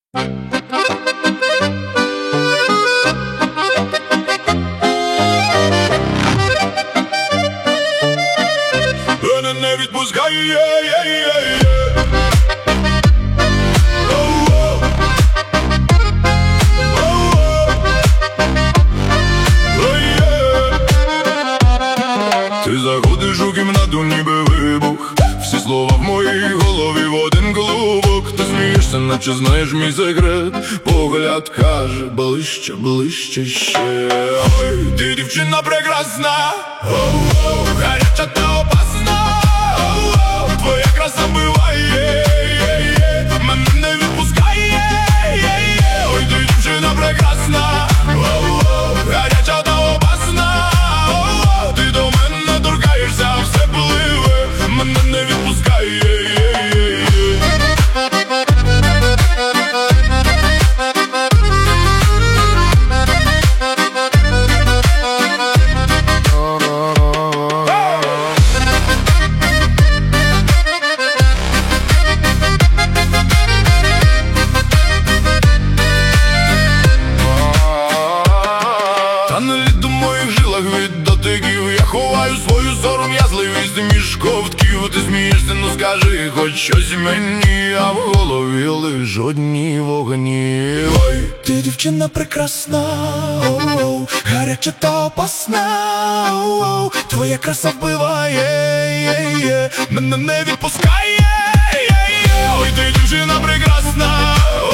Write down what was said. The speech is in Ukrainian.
Мене не відпускає, ти заходиш у кімнату, ніби вибух. Всі слова в моїй голові в один клубок. Ти смієшся, наче знаєш мій секрет. Погляд каже: ближче, ближче ще. Ой, ти дівчина прекрасна, гаряча та опасна. Твоя краса вбиває, мене не відпускає. Ой, ти дівчина прекрасна, гаряча та опасна. Ти до мене торкаєшся, все пливе, мене не відпускає. Та не лід у моїх жилах від дотиків. Я ховаю свою сором'язливість між ковтків. Ти смієшся, ну скажи хоч щось мені, а в голові лиш одні вогні. Ой, ти дівчина прекрасна, гаряча та опасна. Твоя краса вбиває, мене не відпускає. Ой, ти дівчина прекрасна,